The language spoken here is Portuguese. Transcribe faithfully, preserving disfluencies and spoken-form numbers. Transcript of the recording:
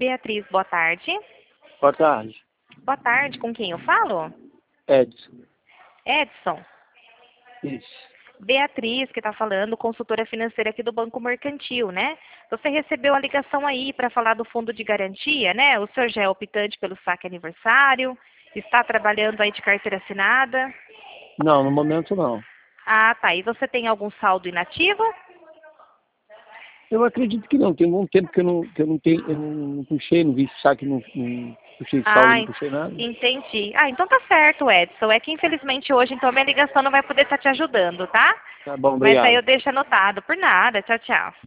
Beatriz, boa tarde. Boa tarde. Boa tarde, com quem eu falo? Edson. Edson. Isso. Beatriz, que está falando, consultora financeira aqui do Banco Mercantil, né? Você recebeu a ligação aí para falar do fundo de garantia, né? O senhor já é optante pelo saque aniversário, está trabalhando aí de carteira assinada? Não, no momento não. Ah, tá. E você tem algum saldo inativo? Eu acredito que não. Tem um bom tempo que eu não, que eu não tenho, eu não puxei, não vi saque, não, não puxei saldo, Ah, não puxei nada. entendi. Ah, então tá certo, Edson. É que infelizmente hoje, então, minha ligação não vai poder estar te ajudando, tá? Tá bom, Mas aí obrigado. eu deixo anotado. Por nada. Tchau, tchau.